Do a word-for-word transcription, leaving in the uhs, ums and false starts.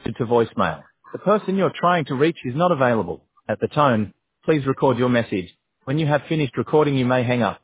to voicemail. The person you're trying to reach is not available. At the tone, please record your message. When you have finished recording, you may hang up.